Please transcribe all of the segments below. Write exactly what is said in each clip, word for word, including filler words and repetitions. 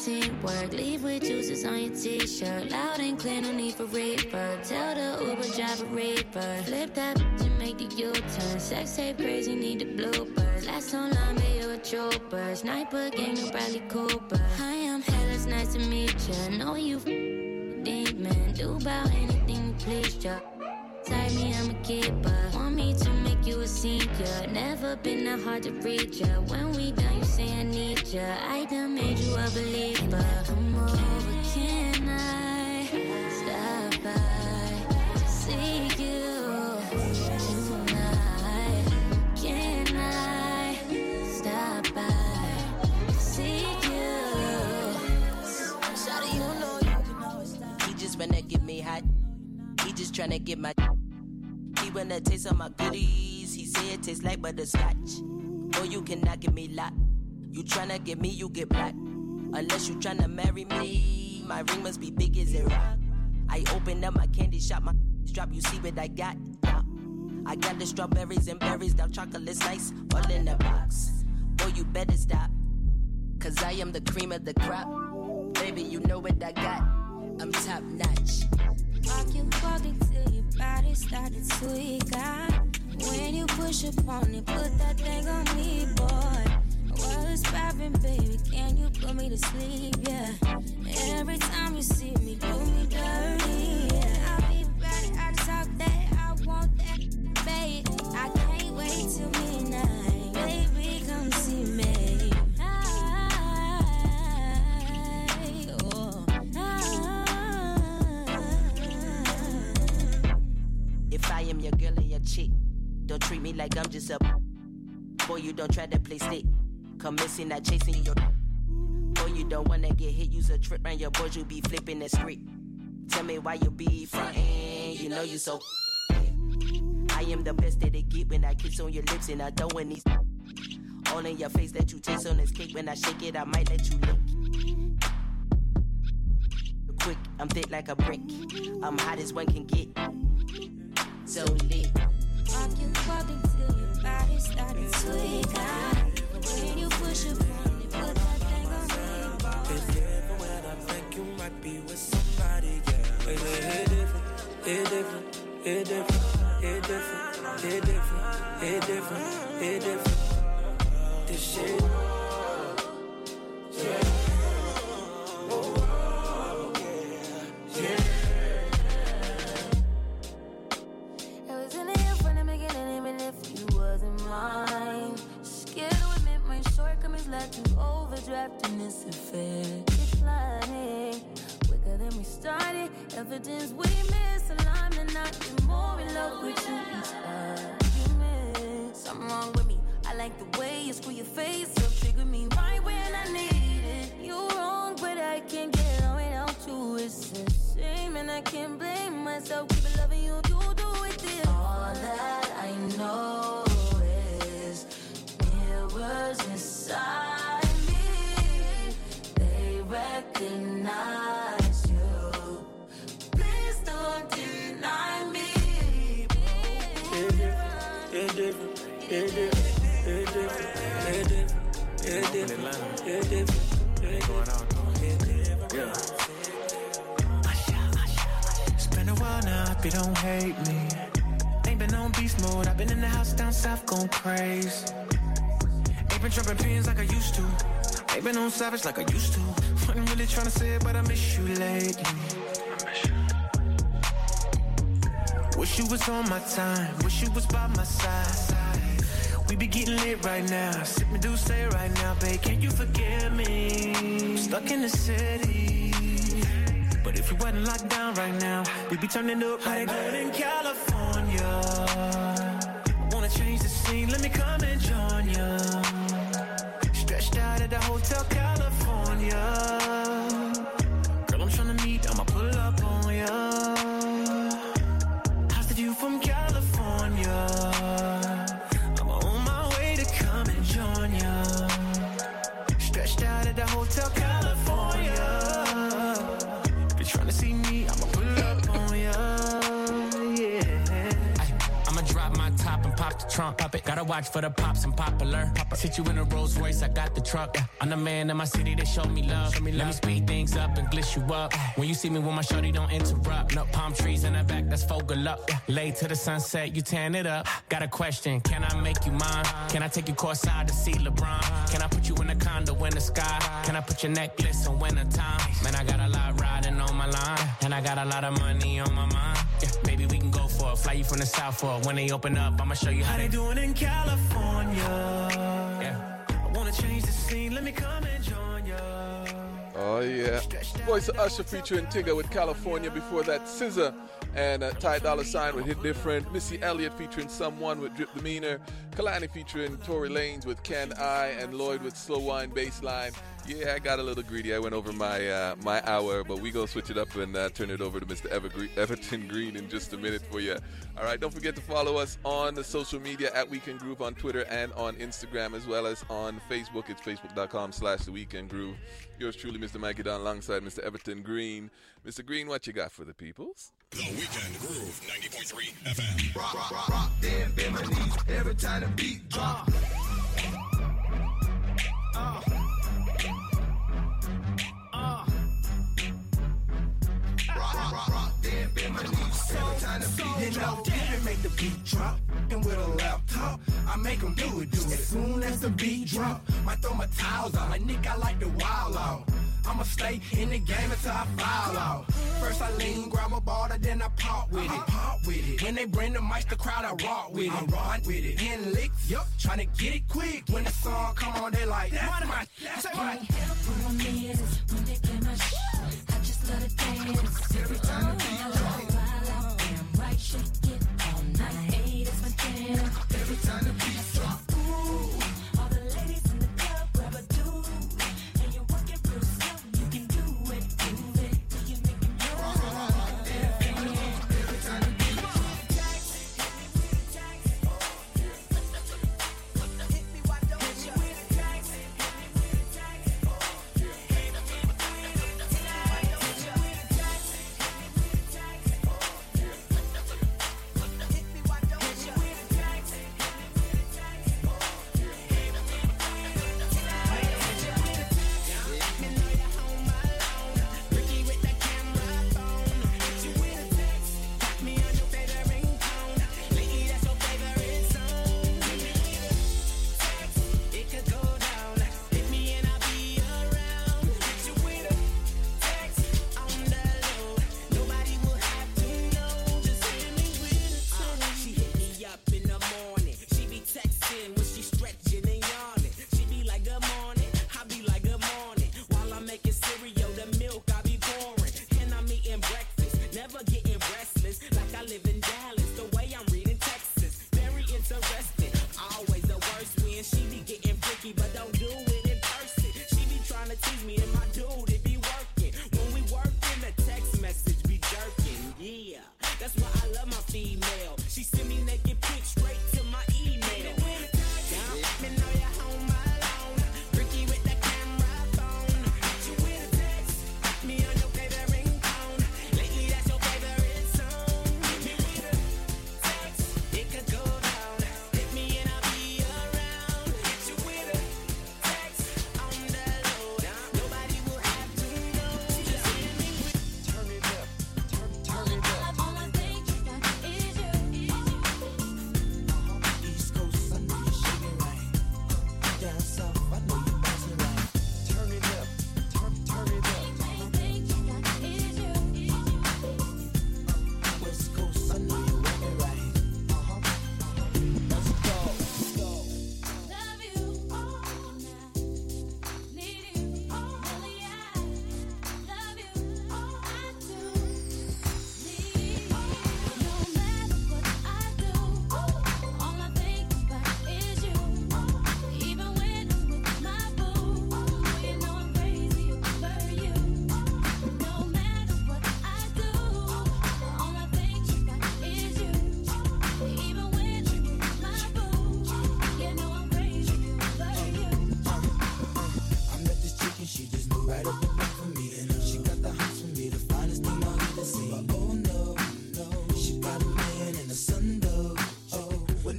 teamwork. Leave with juices on your t-shirt. Loud and clear, no need for reverb. Tell the Uber driver reaper. Flip that bitch and make the U-turn. Sex tape crazy, need the bloopers. Last online, but you're a trooper. Sniper gang, no Bradley Cooper. Hi, I'm hell, it's nice to meet ya. Know you demon. Do about anything to please ya. Type me, I'm a keeper. Want me to make you a senior. Never been that hard to reach ya. When we done, you say I need ya. I done made you a believer. Come over, can I stop by to see you tonight? Can I stop by to see you? Shawty, you know you can always stop. He just wanna get me hot. He just tryna get my. He wanna taste all my goodies. He say it tastes like butterscotch. Boy, you cannot get me locked. You tryna get me, you get black. Unless you tryna marry me, my ring must be big as a rock. I open up my candy shop, my drop. You see what I got? Yeah. I got the strawberries and berries, dark chocolate's nice, all in the box. Boy, you better stop, cause I am the cream of the crop. Baby, you know what I got. I'm top notch. Walk you walk until your body started to got. When you push up on it, put that thing on me, boy. Well, it's poppin', baby, can you put me to sleep, yeah. Every time you see me, do me dirty, yeah. I'll be ready, I talk that, I want that, baby. I can't wait till midnight, baby, come see me. If I am your girl and your chick, don't treat me like I'm just a boy, you don't try to play stick. Come missing, not chasing your boy, you don't wanna get hit. Use a trip round your boys, you be flipping the script. Tell me why you be frontin', you know you so I am the best that it get when I kiss on your lips and I throwin' these all in your face that you taste on this cake. When I shake it, I might let you lick. Quick, I'm thick like a brick. I'm hot as one can get. So lit. Walk you walk until your body started to hot. When you push up on it, put that thing on me. It's different when I think you might be with somebody, yeah. It's different, it's different, it's different, it's different, it's different, it's different, it's different. This shit, yeah. Like you overdrafting this affair. Declining quicker than we started. Evidence we misalignment. Not be more in love with you each argument. Something wrong with me. I like the way you screw your face up. Trigger me right when I need it. You're wrong, but I can't get on without you. It's a shame and I can't blame myself. Keep it loving you, you do it this. All that I know is mirrors inside me, they recognize you. Please don't deny me. It's different, it's different, it's different, it's different, it's different, it's different, it's different. It's been a while now, I hope you don't hate me. Ain't been on beast mode, I've been in the house down south going crazy. Ain't been dropping pins like I used to. Ain't been on savage like I used to. Wasn't really trying to say it, but I miss you lately. Wish you was on my time. Wish you was by my side. We be getting lit right now. Sip me do say right now, babe. Can you forgive me? I'm stuck in the city. But if you wasn't locked down right now, we'd be turning up like good in California. I wanna change the scene, let me come and join ya. Stretched out at the Hotel California. Girl, I'm tryna meet, I'ma pull up on ya. How's the view from California? I'm on my way to come and join ya. Stretched out at the Hotel California. If you're tryna see me, I'ma pull up on ya. Yeah, I, I'ma drop my top and pop pop the trunk. Pop it. Gotta watch for the pops and popular. Pop sit you in a Rolls Royce, I got the truck. Yeah. I'm the man in my city, they show me love. Show me love. Let me speed things up and glitch you up. When you see me with my shorty, don't interrupt. No palm trees in the back, that's focal up. Yeah. Late to the sunset, you tan it up. Got a question, can I make you mine? Can I take you courtside to see LeBron? Can I put you in a condo in the sky? Can I put your necklace on winter time? Man, I got a lot riding on my line, and I got a lot of money on my mind. Yeah, baby, we can go for it. Fly you from the south for it. When they open up, I'ma show you how, how they doing in California. Yeah. I wanna change the scene. Let me come and join ya. Oh yeah. Voice of Usher featuring Tigger with California. Before that, S Z A and uh, Ty Dolla Sign with Hit Different. Missy Elliott featuring Someone with Drip Demeanor. Kalani featuring Tory Lanez with Can I, and Lloyd with Slow Wine Bassline. Yeah, I got a little greedy. I went over my uh, my hour, but we gonna switch it up and uh, turn it over to Mister Evergreen, Everton Green in just a minute for you. All right, don't forget to follow us on the social media at Weekend Groove on Twitter and on Instagram, as well as on Facebook. It's facebook.com slash The Weekend Groove. Yours truly, Mister Mikey Don, alongside Mister Everton Green. Mister Green, what you got for the peoples? The Weekend Groove, ninety point three F M. Rock, rock, rock, rock, them Bimini's every time the beat drop. Uh. Uh. Rock, rock, rock, rock, them Bimini's every time the beat drop. You know, David make the beat drop. And with a laptop, I make them do it, do it. As soon as the beat drop, might throw my towels out. Like Nick, I like the wild out. I'ma stay in the game until I foul out. First I lean, grab a ball, then I pop with it. Pop with it. When they bring the mics, the crowd, I rock with it. I rock with it. Ten licks, yup, tryna get it quick. When the song come on, they like, what my, say what? When they play my shit, I just let it dance. Every time the beat drop, damn right, shake it all night. Hey, that's my jam. Every time the beat drop, ooh, all the ladies in the club grab a dude, and you work it real slow. You can do it, do it, till you make it move. Every time the beat drop, hit me, why don't you?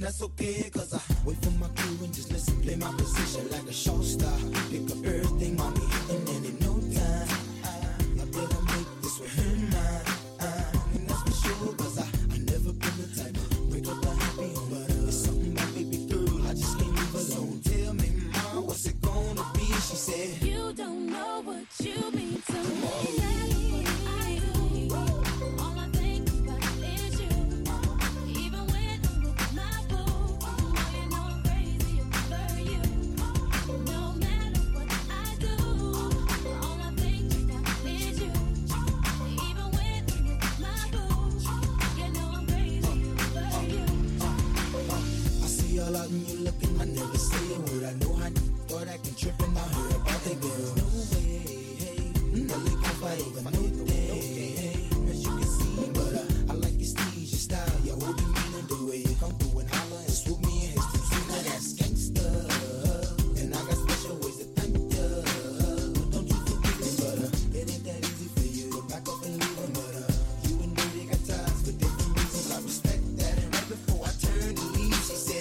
that's okay, cause I wait for my cue and just listen, play my position like a show star. Pick up everything, mommy, and then in no time, I, I better make this with him mine. Uh, and that's for sure, cause I, I never been the type to break up a happy home. But uh, it's something about baby girl, I just can't leave alone. Tell me, mom, what's it gonna be? She said, you don't know what you mean to me. And you looking, I never say a word. I know how you thought I can trip and I heard about that girl. No way, hey, no they can't fight over no day, hey, as you can see. But uh, I like your steez, your style, your whole demeanor, the way you come through and holler and swoop me in his two feet. Now that's gangsta, and I got special ways to thank ya. Don't you forget it, but uh, it ain't that easy for you to back up and leave him. But uh, you and me, they got ties for different reasons. I respect that, and right before I turned to leave, she said,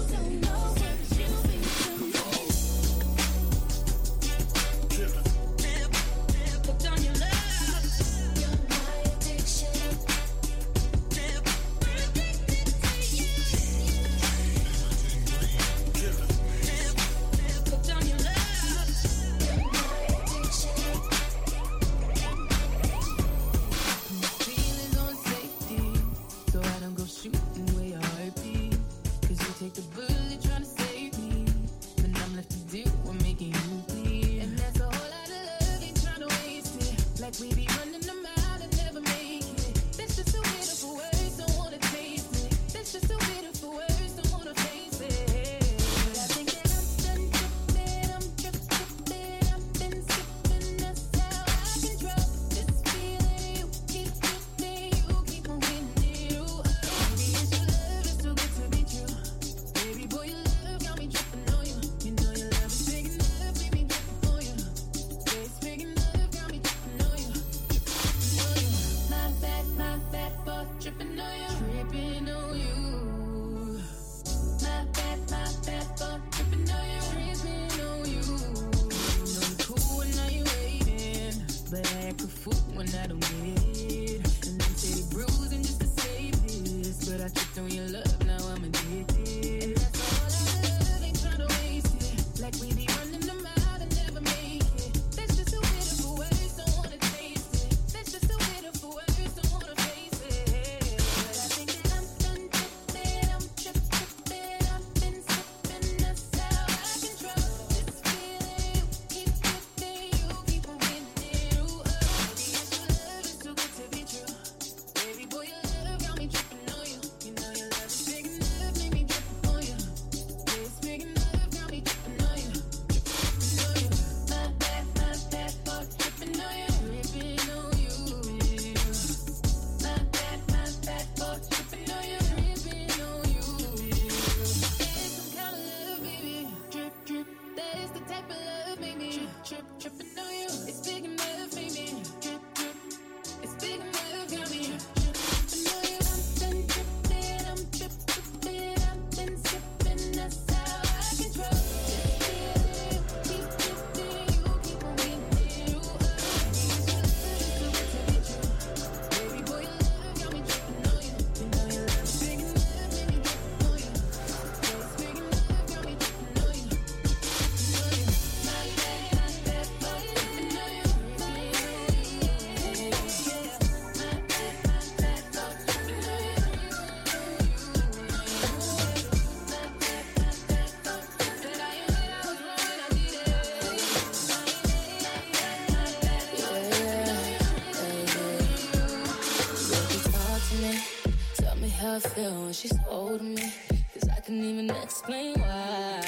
how I feel when she's holding me, cause I can't even explain why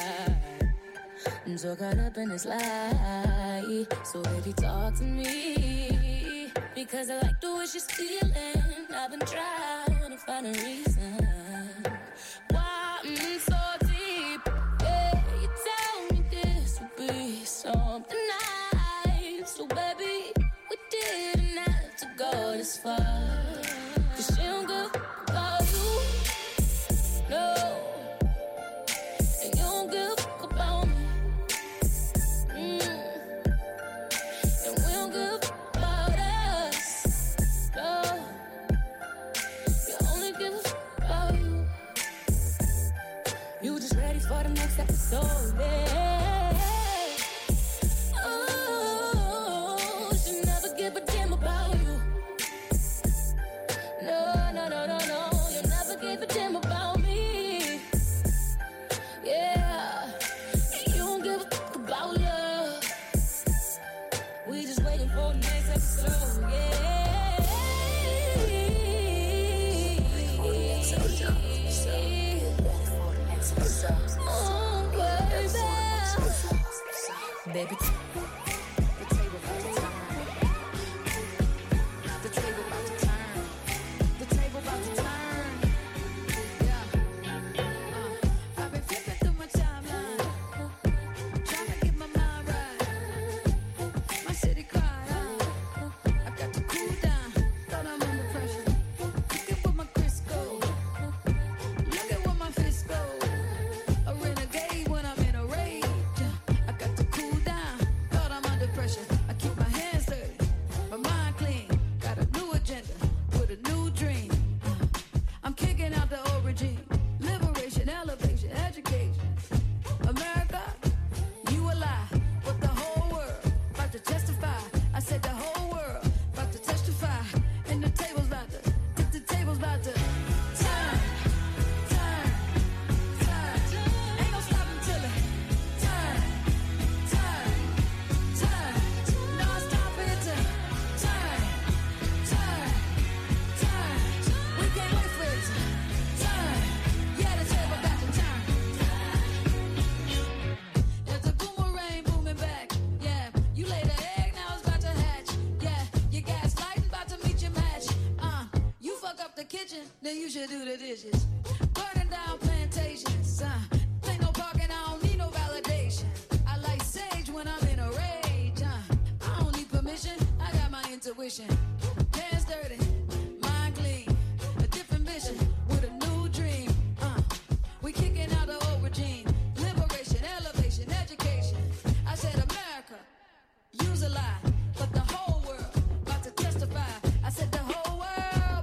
I'm so caught up in this lie. So baby, talk to me, because I like the way she's feeling. I've been trying to find a reason why I'm so deep. Yeah, you tell me this would be something nice. So baby, we didn't have to go this far, cause she don't give about you, no. next episode. Yeah. Oh, should never give a damn about you. No, no, no, no, no. You never gave a damn about me. Yeah. You don't give a fuck about love. We just waiting for the next episode. Yeah. Oh, baby. Baby. Then you should do the dishes. Burning down plantations. Uh, ain't no parking, I don't need no validation. I like sage when I'm in a rage. Uh, I don't need permission, I got my intuition. Hands dirty, mind clean. A different mission with a new dream. Uh, we kicking out the old regime. Liberation, elevation, education. I said America, use a lie, but the whole world about to testify. I said the whole world.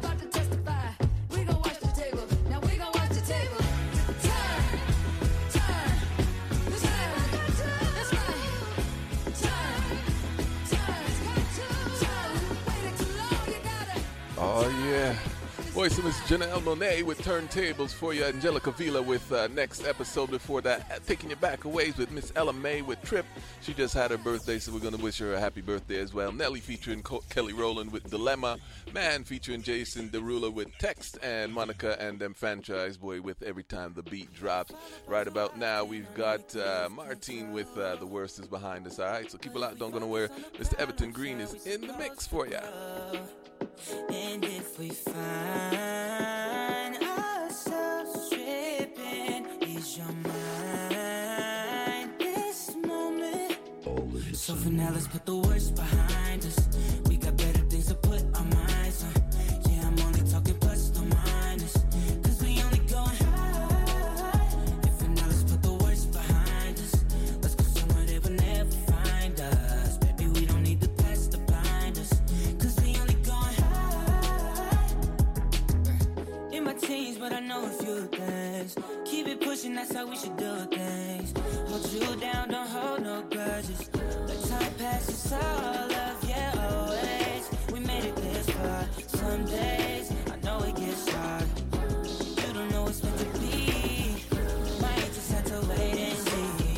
Oh, yeah. Voice of Miss Janelle Monáe with Turntables for you. Angelica Vila with uh, next episode. Before that, uh, Taking You Back a Ways with Miss Ella May with Trip. She just had her birthday, so we're going to wish her a happy birthday as well. Nelly featuring Co- Kelly Rowland with Dilemma. Man featuring Jason Derulo with Text. And Monica and them Franchise Boy with Every Time the Beat Drops. Right about now, we've got uh, Martine with uh, The Worst Is Behind Us. All right, so keep it locked. Don't go nowhere. Mister Everton Green is in the mix for you. And if we find ourselves tripping, is your mind this moment? So for now, let's put the worst behind us. We got better things to put our minds on. Yeah, I'm only talking plus or minus, cause we only going high. And for now, let's put the worst behind us. Let's go somewhere they will never find us. Baby, we don't need the past to blind us, cause we only going high. In my teens, but I know a few things. Keep it pushing, that's how we should do things. Hold you down, don't hold no grudges. Let time pass, it's all love, yeah, always. We made it this far. Some days, I know it gets hard. You don't know what's meant to be. Might just have to wait and see.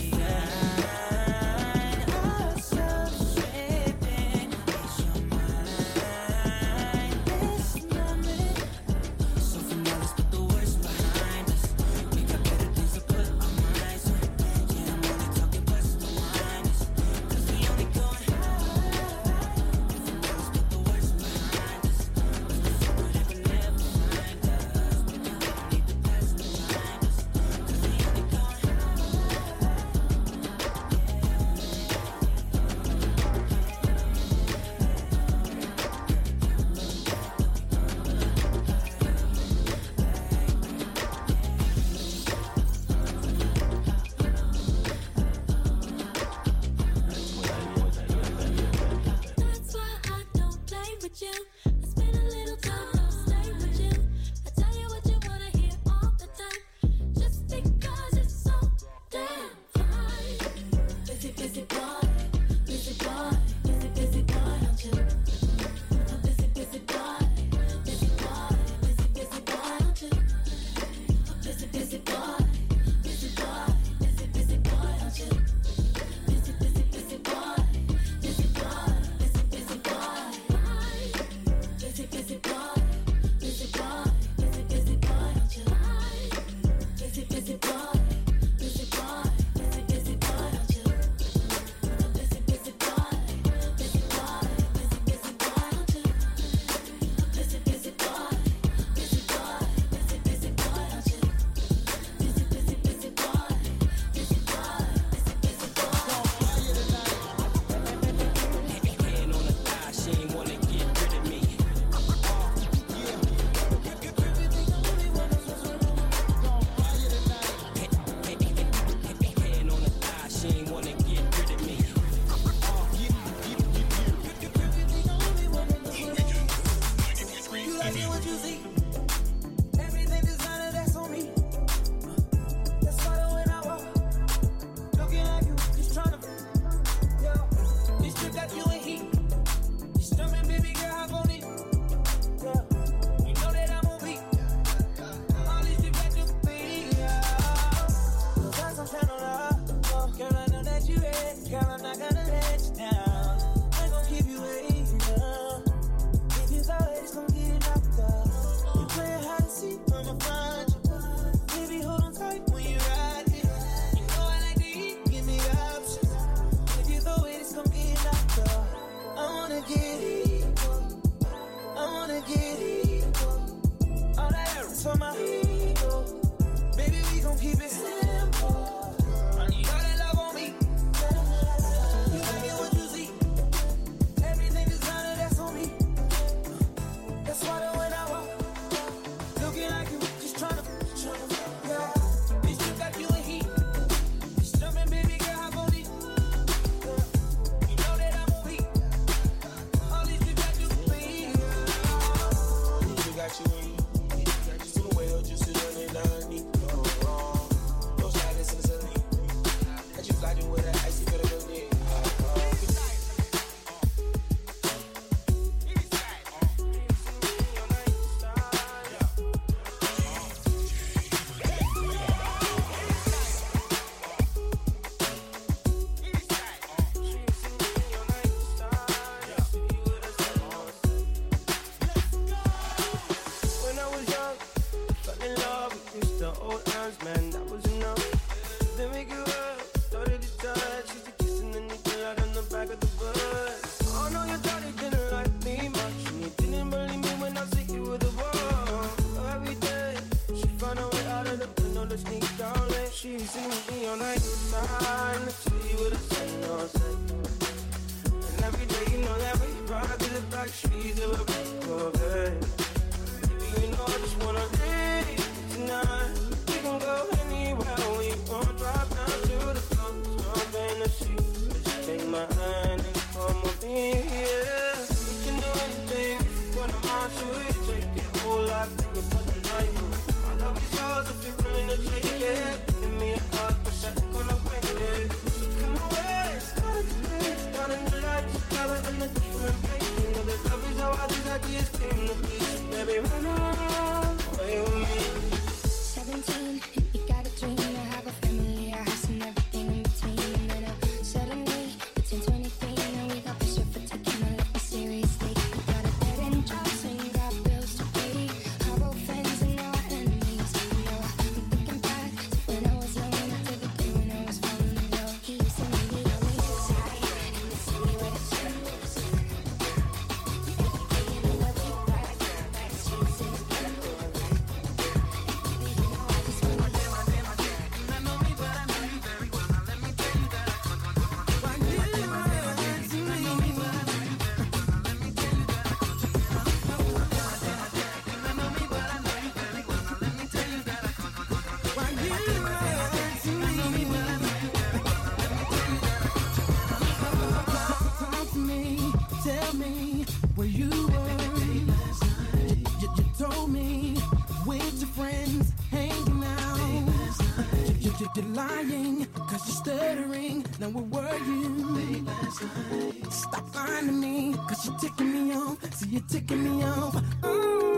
Ourselves tripping, is your mind this moment? So for now, let's put the worst behind us. We got better things to put our minds on. Yeah, I'm only talking plus or minus, cause we only going high. For now, let's put the worst behind us. Let's go somewhere they will keep it simple. I need all that love on me. You give me what you see. Everything designer, that's on me. That's why the when I walk, looking like you, just tryna, tryna, yeah. Bitch, you got you in heat. Just jumping, baby girl, hop on it. You know that I'm on heat. All these you got you in heat. You got you in heat. Just a whale, just a running down deep. Oh, oh. No sliders in the sunny. Had you gliding with that icy bit of your dick. When I was young, fell in love with Mister Old Arms, man, that was enough. Then we grew up, started to touch, used to kiss and then you pull out on the back of the bus. Oh no, your daddy didn't like me much, and he didn't believe me when I said you were the one. Every day, she found a way out of the window to sneak down late. She seen me on night time, she with a sun on set. And every day, you know that we ride to the back streets of a big Corvette. You know I just wanna leave tonight. We can go anywhere we want. Drop down to the coast, jump in the sea. Just take my hand and come with me, yeah. We can do anything when I'm on to it. Take your whole life and you put the night on. My love is yours if you're willing to take it. Give me a hug, wish I could have waited. So come away, it's gotta be this. Down in the lights, color in the different places. You know the love is how I just like this came to be. Baby, run away with me. seventeen, you got a dream, I have a family, a house and everything in between. And then uh, suddenly, it's in twenty-three, and we got pressure for taking my life seriously. We got a dead end job, so you got bills to pay. Our old friends and our enemies. You know, I'm thinking back to when I was young, and to the day when I was falling in love. He used to meet me on the east side, in the city where the sun was. Talk to me, tell me where you were. You, you, you told me with your friends hanging out. You, you, you, you're lying, cause you're stuttering. Now where were you? Stop lying to me, cause you're ticking me off. See, you're ticking me off. Ooh.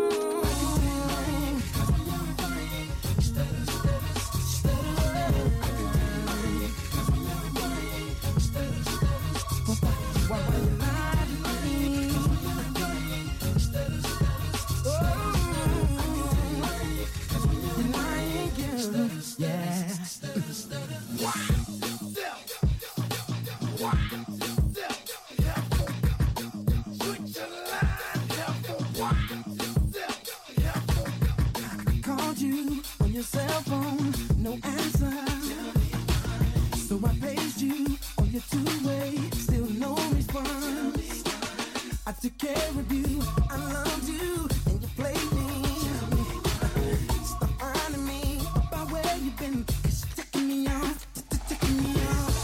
Called you on your cell phone, no answer. So I paged you on your two-way, still no response. I took care of you, I loved you, and you played me. Stop finding me about where you've been, cause you're ticking me off, ticking me off.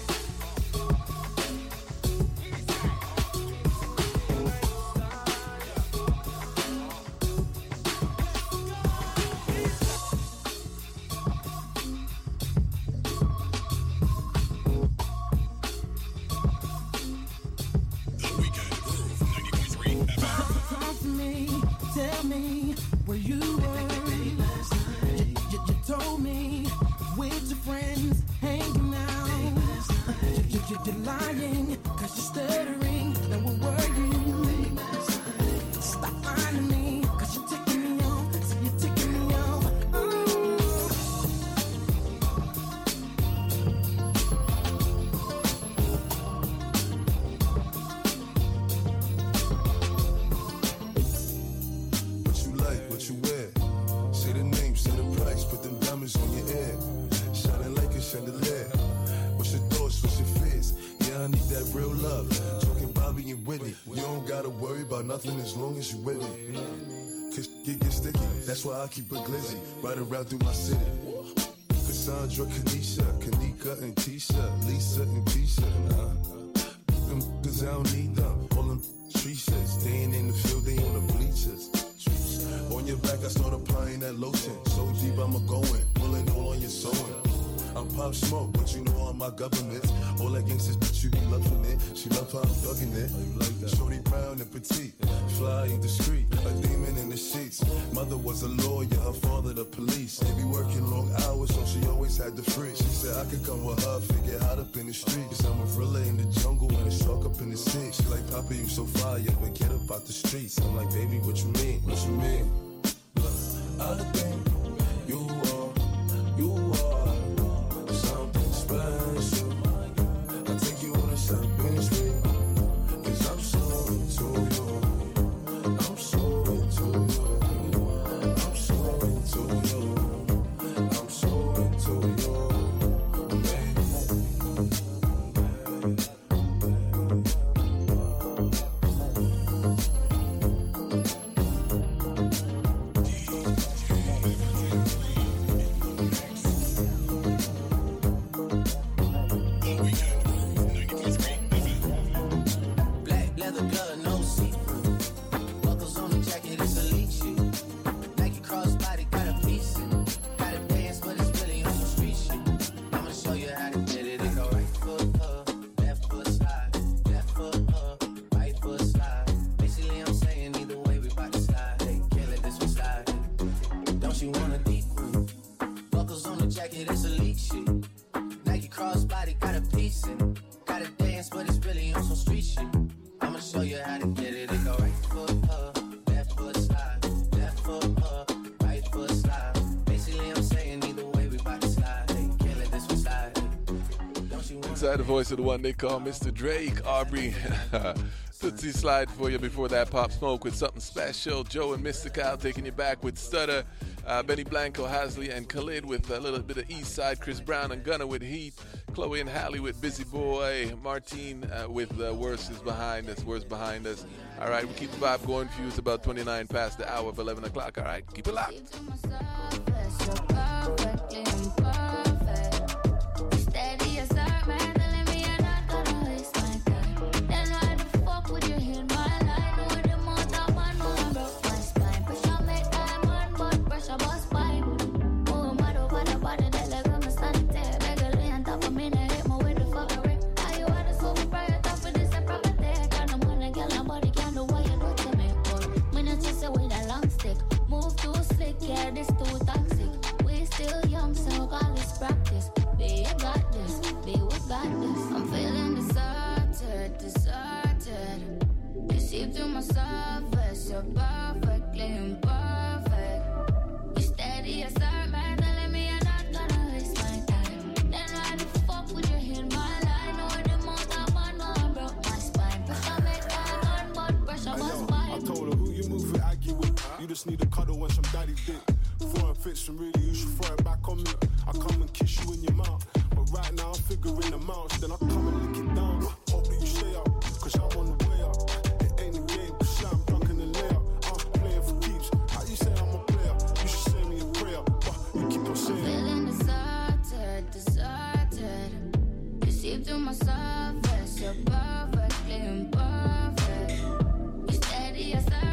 Talk to me, tell me where you were. You, you, you told me with your friends hanging out. You, you, you, you're lying, cause you're stuttering. Now where were you? Stop lying to me, cause you're ticking me off. See, you're ticking me off. Ooh. What you like, what you wear? Say the name, say the price, put them diamonds on your ear. long as you with me. Cause it gets sticky, that's why I keep a glizzy. Ride around through my city. Cassandra, Kanisha, Kanika and Tisha, Lisa and Tisha. Nah, them cause I don't need them. All them tree shit, staying in the field, they on the bleachers. On your back, I start applying that lotion. So deep, I'ma go in, pulling all on your sewing. I'm Pop Smoke, but you know all my government. All that gangsters, but you be loving it. She love how I'm thugging it. Oh, you like that? Shorty brown and petite, fly and discreet, a demon in the sheets. Mother was a lawyer, her father the police. They be working long hours, so she always had the free. She said I could come with her, figure hot up in the streets. I'm a gorilla in the jungle and a shark up in the sea. She like, Papa, you so fire, but get up out the streets. I'm like, baby, what you mean? What you mean? Look, I think you are, you are something special. I take you on a shopping spree, cause I'm so into you. I'm so into you. I'm so into you. I'm so into you. The voice of the one they call Mister Drake, Aubrey. Tootsie Slide for you before that. Pop Smoke with something special. Joe and Mister Kyle taking you back with Stutter. Uh, Benny Blanco, Hasley, and Khalid with a little bit of East Side. Chris Brown and Gunna with Heat. Chloe and Halle with Busy Boy. Martine uh, with uh, Worse is Behind Us. Worse Behind Us. All right, we keep the vibe going for you. It's about twenty-nine past the hour of eleven o'clock. All right, keep it locked. Need a cuddle and some daddy dick. Foreign fits and really you should throw it back on me. I come and kiss you in your mouth, but right now I'm figuring amounts. Then I come and lick it down. Hope that you stay up, cause I'm on the way up. It ain't a game, cause I'm drunk in the layup. I'm playing for keeps. How you say I'm a player? You should say me a prayer, but you keep on saying. Feeling deserted, deserted. You see through my surface, you're perfectly imperfect. You steady as I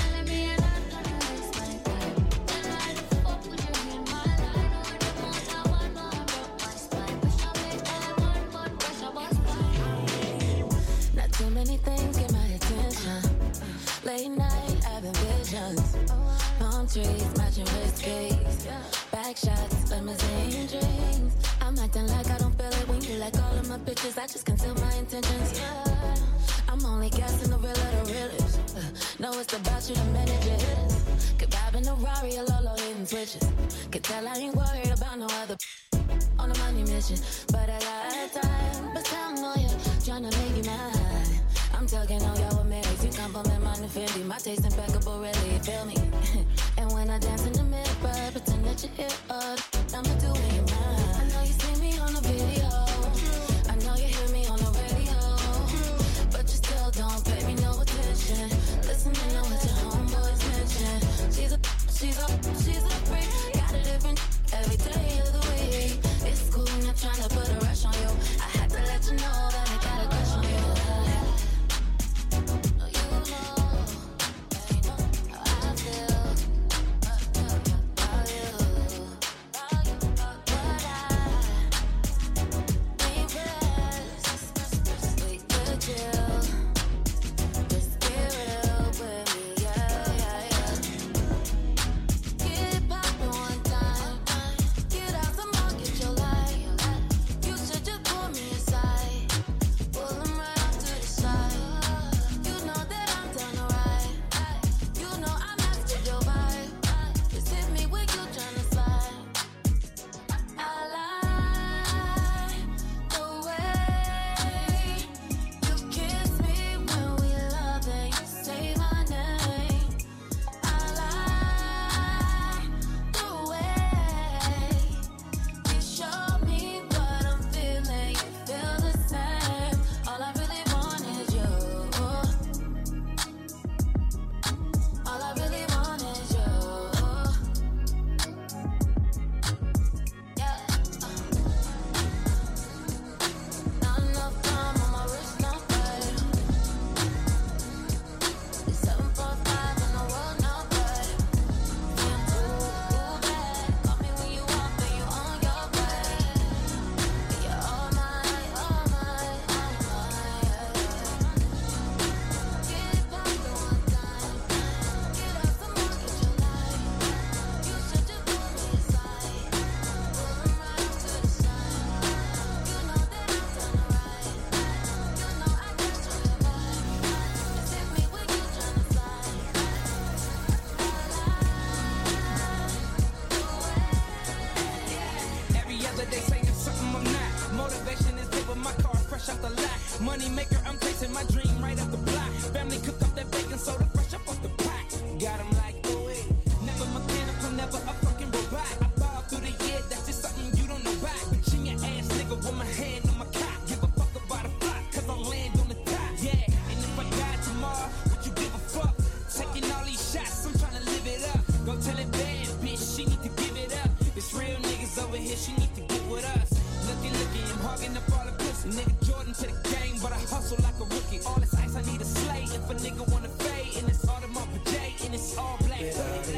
late night having visions, palm trees matching wrist case, back shots, limousine dreams. I'm acting like I don't feel it when you like all of my pictures. I just conceal my intentions. Yeah, I'm only guessing the real of the realest. Uh, know it's about you the minute you hit it. Could vibe in a Rari, a Lolo hitting switches. Could tell I ain't worried about no other on a money mission, but I got time. But I'm lawyer trying to make you mad. I'm talking all y'all were married. You compliment my new Fendi. My taste impeccable, really, you feel me? And when I dance in the mirror, pretend that you're here, uh, I'ma do it in mine. I know you see me on the video. I know you hear me on the radio. But you still don't pay me no attention. Listen to know what you're Money maker, I'm chasing my dream right up the block. Family cook up that bacon soda fresh up off the pot. Got 'em like, oh wait, never mechanical, never a fucking robot. I ball through the year, that's just something you don't know about. Virginia ass nigga with my hand on my cock. Give a fuck about a flock, cause I land on the top. Yeah, and if I die tomorrow, would you give a fuck? Taking all these shots, I'm trying to live it up. Go tell it bad, bitch, she need to give it up. It's real niggas over here, she need to get with us. Looking, looking, I'm hogging up all the pussy. Nigga Jordan to the game, but I hustle like a rookie. All this ice I need to slay. If a nigga wanna fade, and it's Audemars Piguet, and it's all black. Yeah,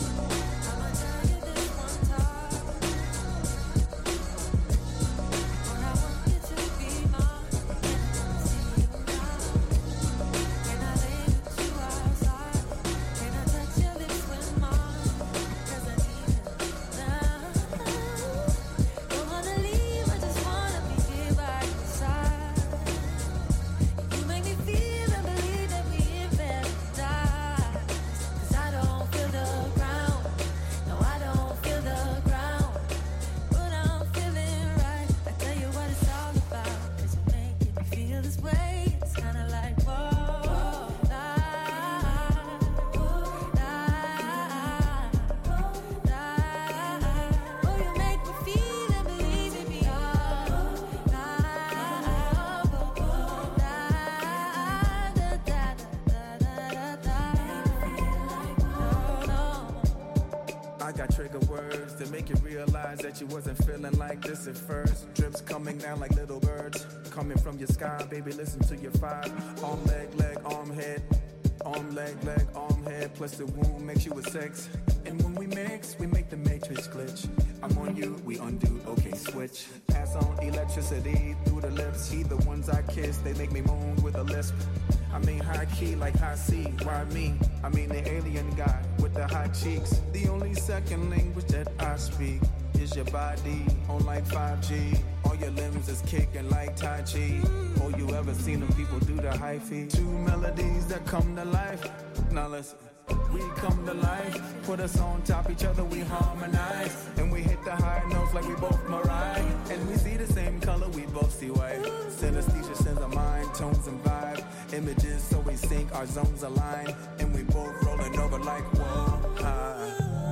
that you wasn't feeling like this at first. Drips coming down like little birds, coming from your sky, baby, listen to your five. Arm, leg, leg, arm, head. Arm, leg, leg, arm, head. Plus the womb makes you a sex. And when we mix, we make the matrix glitch. I'm on you, we undo, okay, switch. Pass on electricity through the lips. He the ones I kiss, they make me moan with a lisp. I mean high key like high C, why me? I mean the alien guy with the high cheeks. The only second language that I speak is your body on like five G. All your limbs is kicking like Tai Chi. Oh, you ever seen them people do the hyphy? Two melodies that come to life. Now listen, we come to life. Put us on top each other, we harmonize. And we hit the high notes like we both Mariah. And we see the same color, we both see white. Synesthesia sends our mind, tones and vibe. Images so we sync, our zones align. And we both rolling over like whoa, high.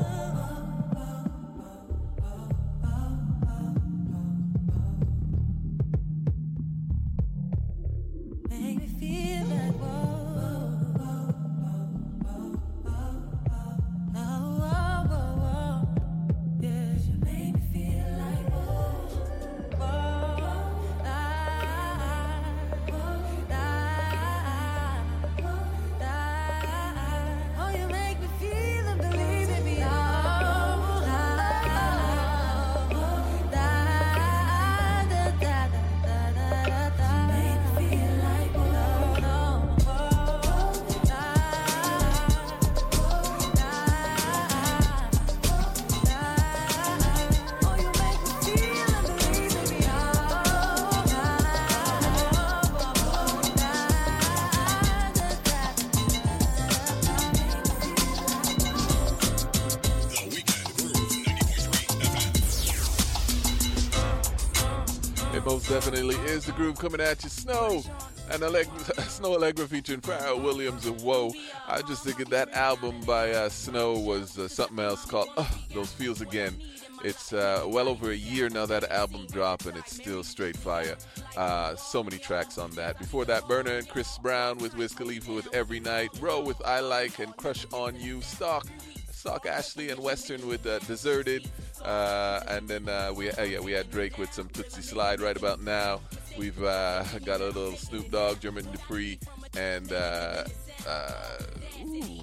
Most definitely is the groove coming at you. Snow and Allegra, Snow Allegra featuring Pharrell Williams and Whoa. I just think that album by uh, Snow was uh, something else called uh, Those Feels Again. It's uh, well over a year now that album dropped and it's still straight fire. Uh, so many tracks on that. Before that, Burner and Chris Brown with Wiz Khalifa with Every Night. Row with I Like and Crush on You. Stock, Stock Ashley and Western with uh, Deserted. Uh, and then uh, we uh, yeah we had Drake with some Tootsie Slide right about now. We've uh, got a little Snoop Dogg, Jermaine Dupri, and uh, uh, ooh,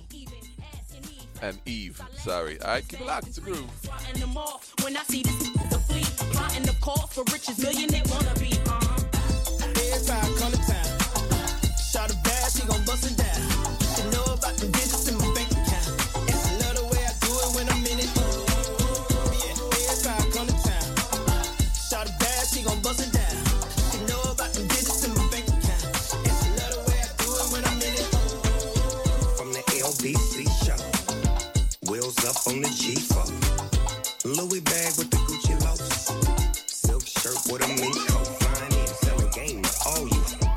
and Eve. Sorry. All right, keep it locked. It's a groove. When I see this, the fleet plotting the call for riches, millionaire wanna be. Uh-huh. Every time come to town, shot a bad, she gon' bust it down. She know about the digits in my bank account. It's another way I do it when I'm in it. She gon' bust it down. She know about the digits in my bank account. It's another way I do it when I'm in it. From the L B C show, wheels up on the G four, Louis bag with the Gucci loafers, silk shirt with a mink coat, flying in, selling game to all you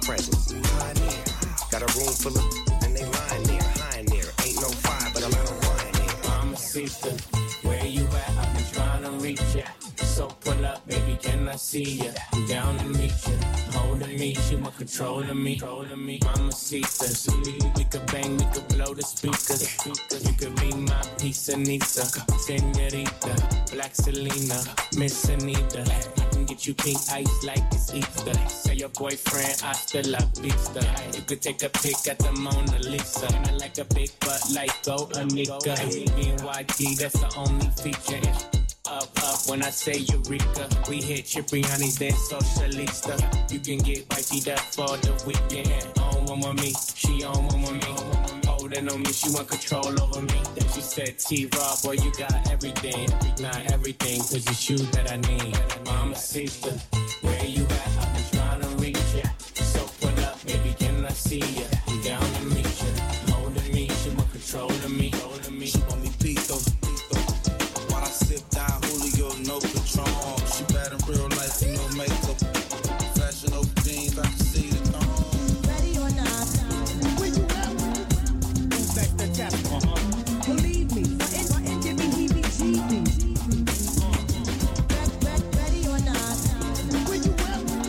presence. Pioneer, got a room full of and they lying there, high in there. Ain't no fire, but a lot of wine there. Mama Sita, where you at? I've been trying to reach ya. So pull up, baby, can I see ya? I'm down to meet ya, holding me, she want control of me, controlling me. Mama Sita, we could bang, we could blow the speakers. You could be my piece Anita, Senorita, Black Selena, Miss Anita. I can get you pink ice like it's Easter. Say your boyfriend, hasta la vista. You could take a pic at the Mona Lisa. And I like a big butt like Go Anika. Me and Y G, that's the only feature. Up, up, when I say Eureka, we hit Cipriani's then Socialista. You can get wifey up for the weekend. On one with me, she on one with me. Holding on me, she want control over me. Then she said, T-Raw, boy, you got everything. Not everything, cause it's you that I need. Mama Sita, where you at? I've been trying to reach ya. So put up, baby, can I see ya? I'm down to meet ya. Holding me, she want control of me. Holding me, she want me beat though. While I sip down Julio, no Patron. She bad in real life, no makeup. Fashion over jeans, I can see the thong. Ready or not, when you at? Move back the tap. Uh-huh. Believe me, my engine be heebie-jeebies. Uh. Ready or not, when you at?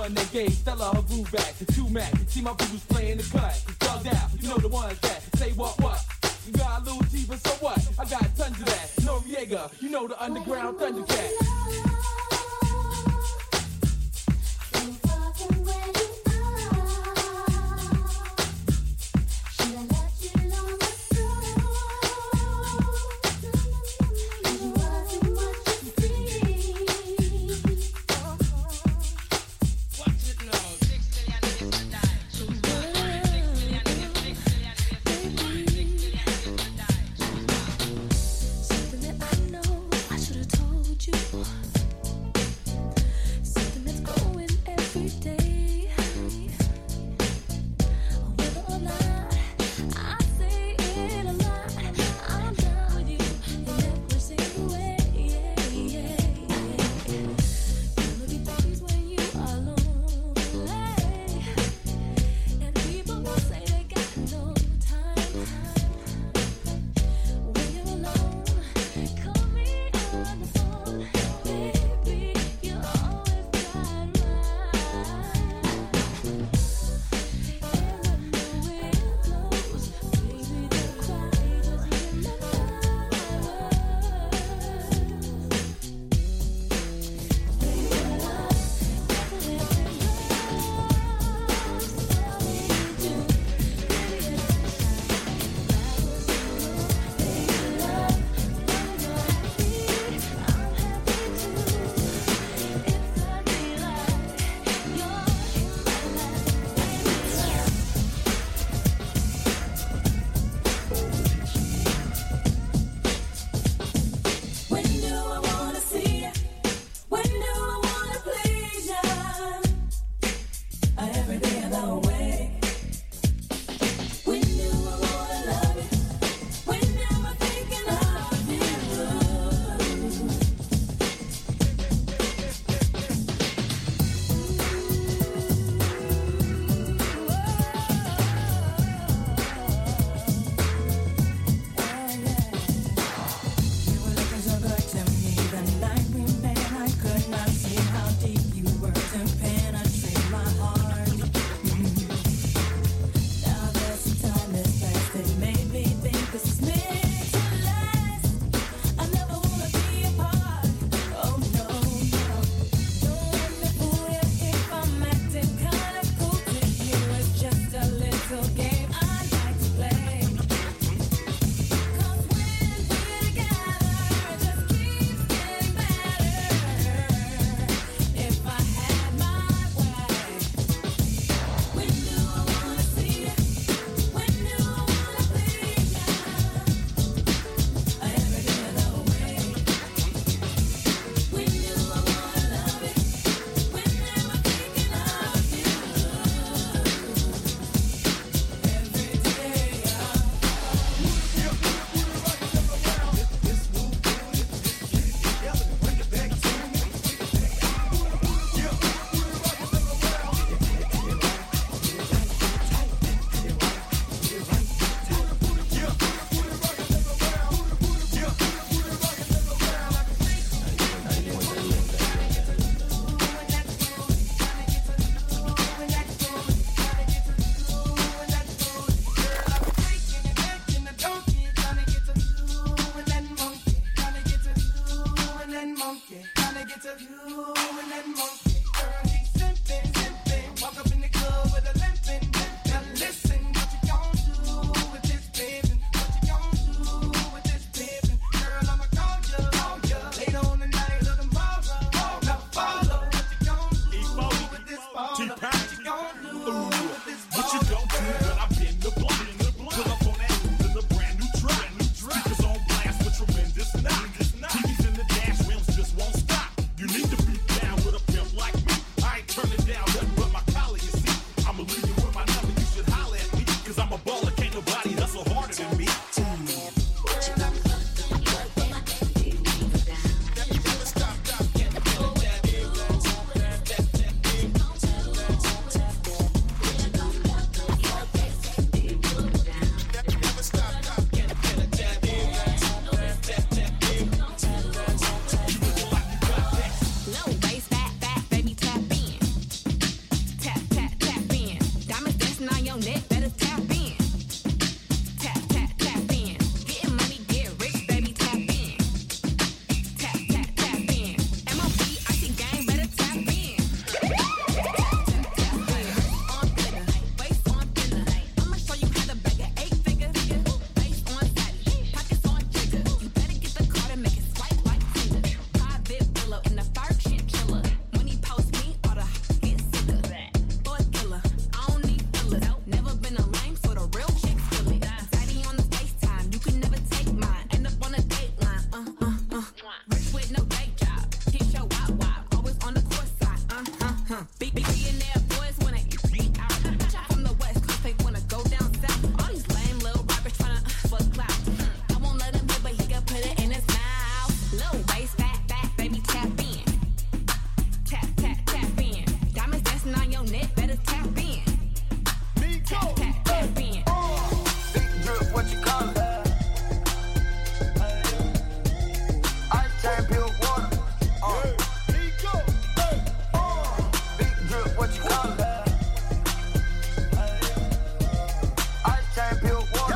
one that gave Stella her groove back. The two Mac, see my boots playing the cut. Thugged out, you know the ones that say what what. You got a little deeper, so what? I got tons of that. Noriega, you know the underground Thundercat. millionaire boys wanna eat out. Shot from the west coast, they wanna go down south. All these lame little rappers tryna uh, fuck clout. I won't let him hit, but he can put it in his mouth. Little waist, fat, fat, baby, tap in. Tap, tap, tap in. Diamonds dancing on your neck, better tap in. Tap, tap, tap in. Big drip, what you call it? Ice chain, pure water. Uh. Big drip, what you call it? Ice chain, pure water.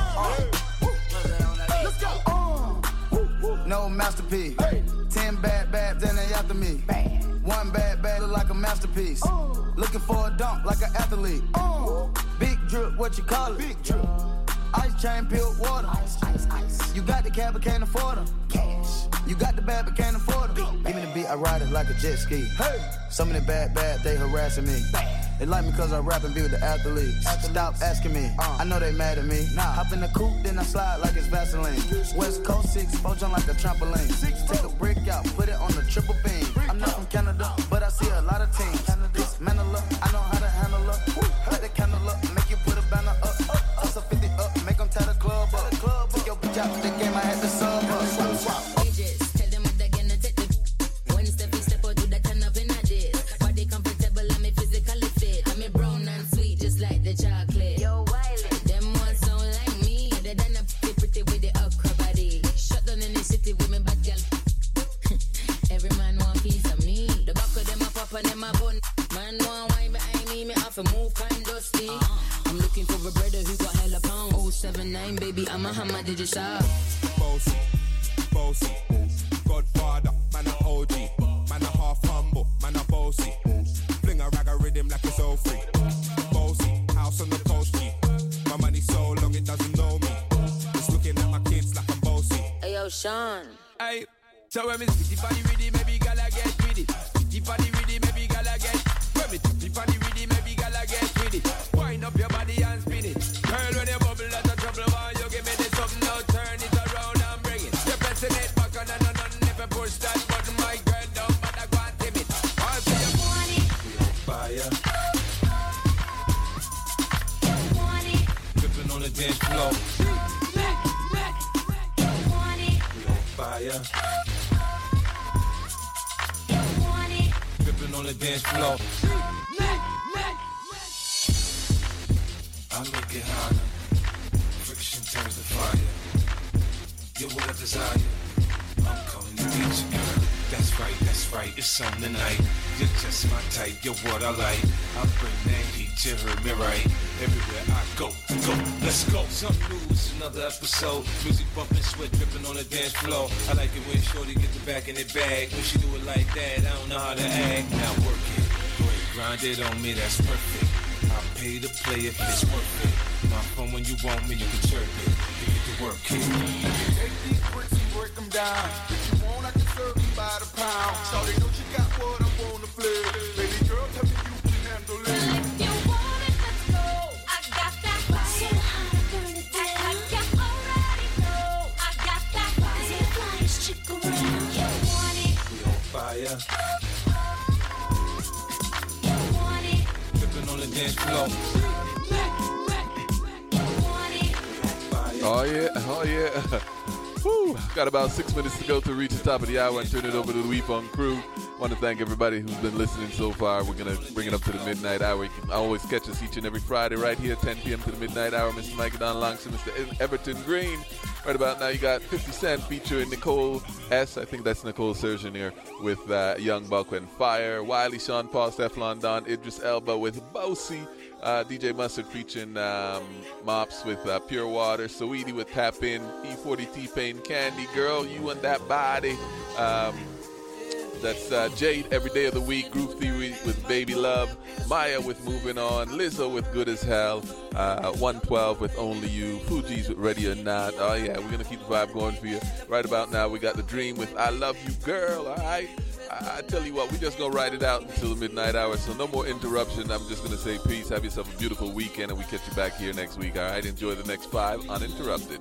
Uh. Let's go. No masterpiece. Ten bad babs and they after me. One bad bad look like a masterpiece. Looking for a dunk like an athlete. Big drip, what you call it? Big drip. Ice chain, peeled water. Ice, ice, ice. You got the cab, but can't afford them. Cash. You got the bad, but can't afford them. Give me the beat, I ride it like a jet ski. Hey. Some of the bad, bad, they harassing me. Bad. They like me cause I rap and be with the athletes. athletes. Stop asking me, uh. I know they mad at me. Nah. Hop in the coupe, then I slide like it's Vaseline. West Coast six, four jump like a trampoline. Six, Take a brick out, put it on the triple beam. I'm not from Canada, but I see a lot of teams. Dismantle her, I know how to handle her. Light the candle up, make you put a banner up. Toss a fifty up, make them tie the club up. Took your bitch out the game, I had to sub up. Tell them what they're gonna take the one step, we step out, do that turn up in a dish. Body comfortable, I'm physically fit. I'm a brown and sweet, just like the chocolate. Yo, Wiley, them ones sound like me. They done up pretty with the upper body. Shut down in the city with me bad girl. Every man want piece of me. The back of them a pop and them a bun. Man want wine behind me, me have to move kind dusty. Uh-huh. I'm looking for a brother who got hella pound. oh seven nine, baby, I'm a hammer, did you shop? Bossy, bossy, Godfather, man a O G, man a half humble, man a bossy. Fling a rag a rhythm like it's all free. Bossy, house on the coast G. My money so long it doesn't know me. It's looking at my kids like I'm bossy. Hey yo, Sean. Hey, so when me spitty body ready, maybe gala get with it. Spitty body ready, maybe gala get. When me spitty body ready, maybe gala get with it. Wind up your body and spin it. Girl, when you bubble, that's a trouble. Why you give me this something now? Turn it around and bring it. You're pressing it back on and on and if I push that button, my girl down, but I can't tip it. I'll see you want it. Fire. Dripping on the dance floor. Fire. Dripping on the dance floor. I make it harder. Friction turns to fire. You're what I desire. I'm coming to get you, girl. That's right, that's right. It's on tonight. You're just my type. You're what I like. I bring that heat. You heard me right. Everywhere I go, go. Let's go. Some news, another episode. Music bumping, sweat dripping on the dance floor. I like it when shorty get the back in the bag. When she do it like that, I don't know how to act. Now work it. Great, grind it on me. That's perfect. I pay to play if it's worth it. My phone when you want me, you can chirp it. You get to work it. Take these bricks and break them down. If you want, I can serve you by the pound. So they know you got what I wanna play. Baby girl, tell me you can handle it. If you want it, let's go. I got that fire. So hot, burn it down. I got already know. I got that fire. Cause you're the flyest chick around. You want it. We on fire. You want it. Dripping on the dance floor. Oh yeah, oh yeah. Woo. Got about six minutes to go to reach the top of the hour and turn it over to the Weepon crew. Want to thank everybody who's been listening so far. We're going to bring it up to the midnight hour. You can always catch us each and every Friday right here, ten p.m. to the midnight hour. Mister Mikey Don Langston, Mister Everton Green. Right about now, you got fifty Cent featuring Nicole S. I think that's Nicole Sergenier with uh, Young Buck and Fire. Wiley, Sean Paul, Stefflon Don, Idris Elba with Bossy. Uh, D J Mustard featuring um, Mops with uh, Pure Water. Saweetie with Tap In. E forty T-Pain, Candy Girl, You and That Body. Um, that's uh, Jade, Every Day of the Week. Groove Theory with Baby Love. Maya with Moving On. Lizzo with Good As Hell. Uh, one twelve with Only You. Fugees with Ready or Not. Oh yeah, we're going to keep the vibe going for you. Right about now, we got The Dream with I Love You Girl. All right. I tell you what, we just gonna ride it out until the midnight hour, so no more interruption. I'm just gonna say peace, have yourself a beautiful weekend, and we catch you back here next week. All right, enjoy the next five uninterrupted.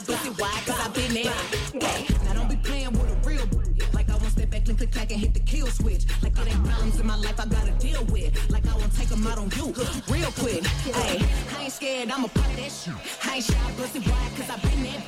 pussy wide, cause I been there. Hey, now don't be playing with a real like I won't step back, click, click, clack, and hit the kill switch. Like it ain't problems in my life I gotta deal with. Like I won't take them out on you real quick. Hey, I ain't scared, I'ma pop that shit. I ain't shy, pussy wide, cause I been there.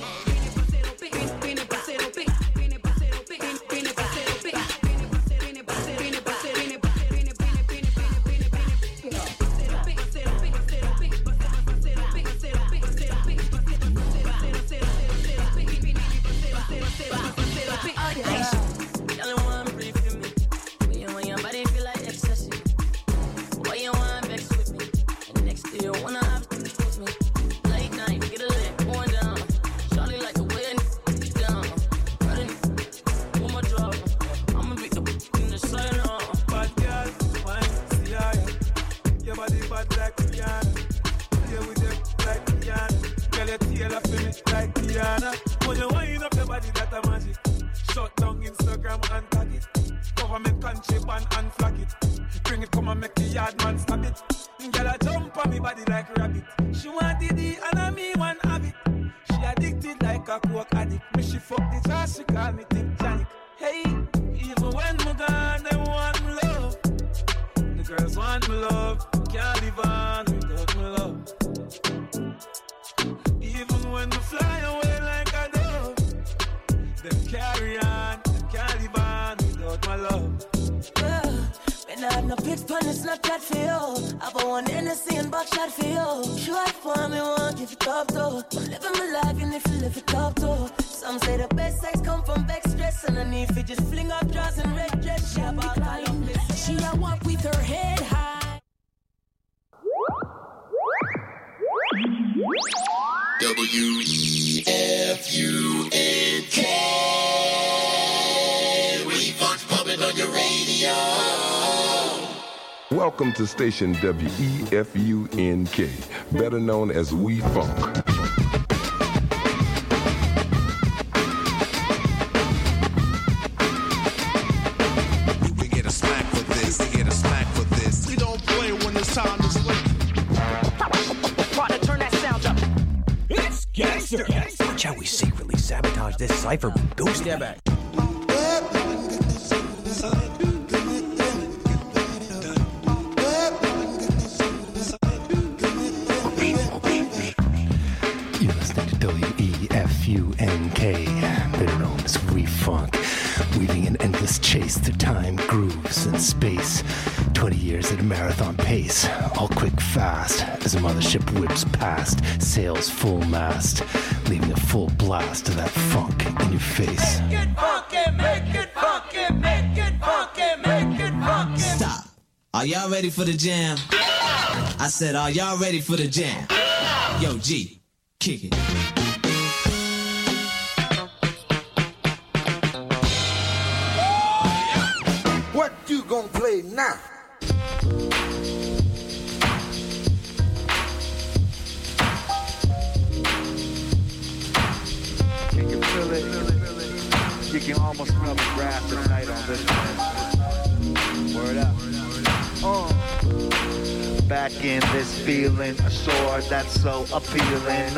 Welcome to station W E F U N K, better known as We Funk. We get a smack for this, we get a smack for this. We don't play when the time is late. Partner, turn that sound up. It's gangster. Watch how we secretly sabotage this cipher with Goose. Step back. Chase through time, grooves, and space. twenty years at a marathon pace. All quick, fast, as a mothership whips past. Sails full mast, leaving a full blast of that funk in your face. Make it funky, make it funky, make it funky, make it funky. Stop. Are y'all ready for the jam? I said, are y'all ready for the jam? Yo, G, kick it. What you gonna play now? Can you feel it? You can almost smell the grass tonight on this one. Word up. Uh. Back in this feeling, a sword that's so appealing.